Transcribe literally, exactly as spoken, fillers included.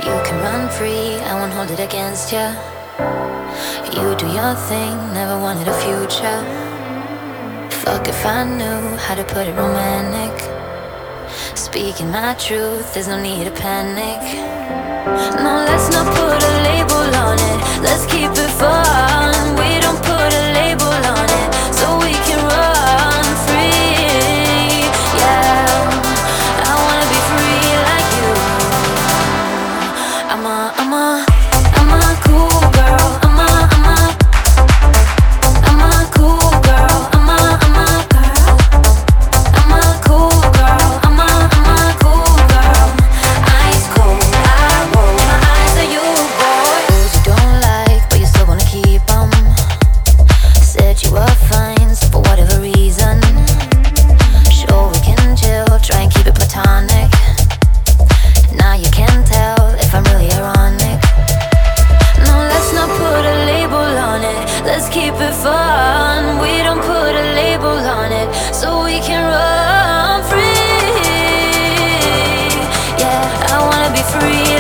You can run free, I won't hold it against ya. You do your thing, never wanted a future. Fuck if I knew how to put it romantic. Speaking my truth, there's no need to panic. No, let's not put a label on it. Let's keep it fun. We don't put a label on it, so we can run free. Yeah, I wanna be free like you. I'm a, I'm a, I'm a cool girl. I'm a, I'm a, I'm a cool girl. I'm a, I'm a girl. I'm a cool girl. I'm a, I'm a cool girl. Ice cold, I roll my eyes at you, boy. Rules you don't like, but you still wanna keep 'em. Said you were fine, so for whatever reason. Sure we can chill, try and keep it platonic. Now you can tell if I'm really ironic. No, let's not put a label on it. Let's keep it fun. We don't put a label on it, so we can run free. Yeah, I wanna be free